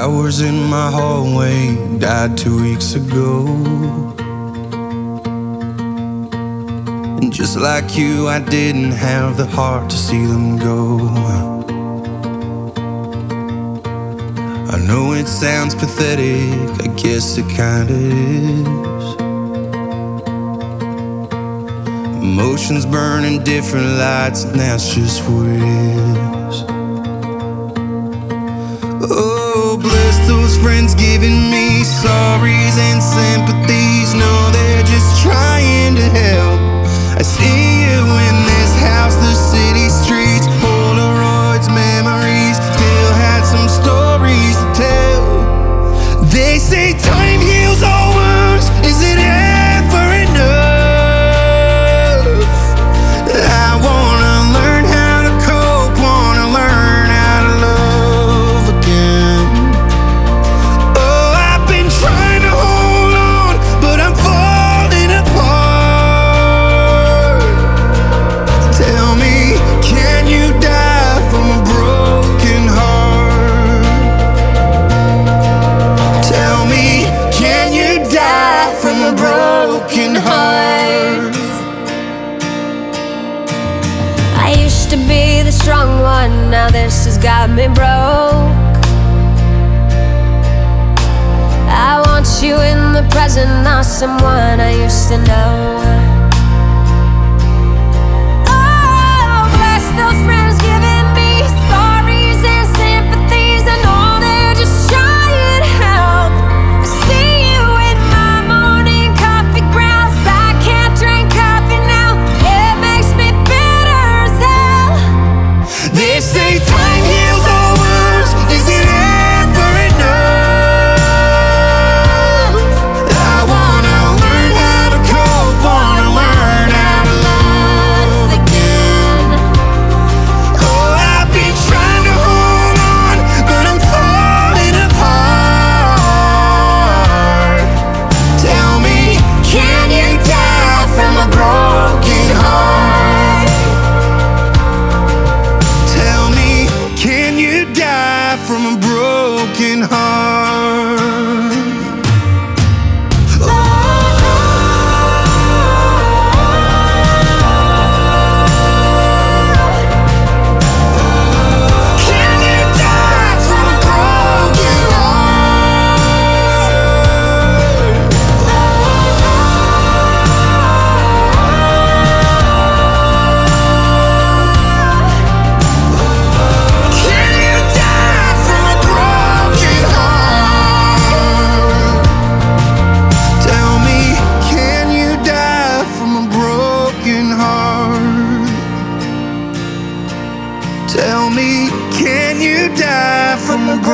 Flowers in my hallway died 2 weeks ago. And just like you, I didn't have the heart to see them go. I know it sounds pathetic, I guess it kinda is. Emotions burn in different lights, and that's just what it is. Oh, bless those friends giving me sorries and sympathies. No, they're just trying to help. I see you in this house, the city streets, Polaroids, memories, still had some stories to tell. They say time heals all wounds, is it ever enough? I wanna learn how to cope, wanna learn how to love again. Oh, I've been trying to hold on, but I'm falling apart. Tell me, can you die from a broken heart? Tell me, can you die from a broken heart? I used to be the strong one, now this has got me broke. I want you in the present, not someone I used to know. Oh, bless those friends giving me stories and sympathies. I know they're just trying to help. I see you in my morning coffee grounds. I can't drink coffee now, it makes me bitter as hell. They say time heals all wounds, is it ever enough? I wanna learn how to cope, wanna learn how to love again. Oh, I've been trying to hold on, but I'm falling apart. Tell me, can you die from a broken heart? Tell me, can you die from a broken heart? Can you die from a broken heart? Can you die from a broken heart? Tell me, can you die from a broken heart? Tell me, can you die from a